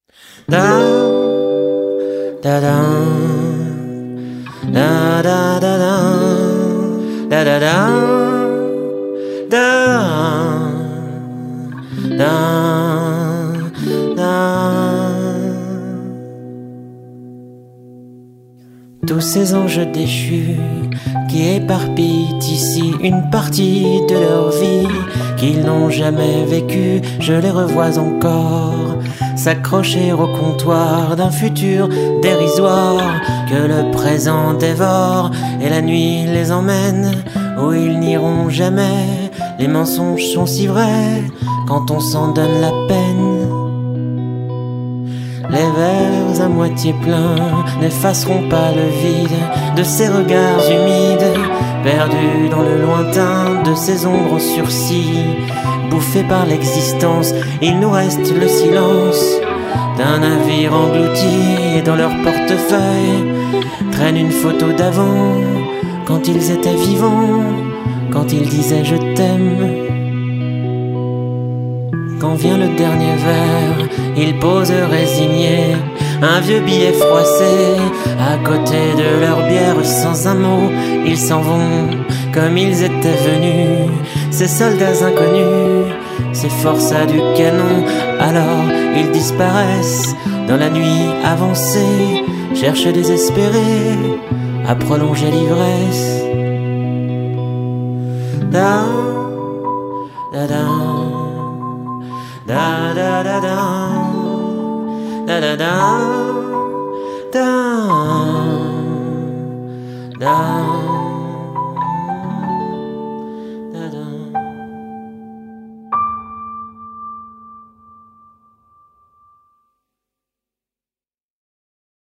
Da da da da da da da da da da da da. Tous ces anges déchus qui éparpillent ici une partie de leur vie qu'ils n'ont jamais vécue, je les revois encore s'accrocher au comptoir d'un futur dérisoire que le présent dévore et la nuit les emmène où ils n'iront jamais. Les mensonges sont si vrais quand on s'en donne la peine. Les verres à moitié pleins n'effaceront pas le vide de ces regards humides, perdus dans le lointain de ces ombres aux sursis. Bouffés par l'existence, il nous reste le silence d'un navire englouti, et dans leur portefeuille traîne une photo d'avant, quand ils étaient vivants, quand ils disaient je t'aime. Quand vient le dernier verre, ils posent résignés un vieux billet froissé à côté de leur bière. Sans un mot, ils s'en vont comme ils étaient venus, ces soldats inconnus, ces forçats du canon. Alors ils disparaissent dans la nuit avancée, cherchent désespérés à prolonger l'ivresse. Da da da da da da da da da da da da.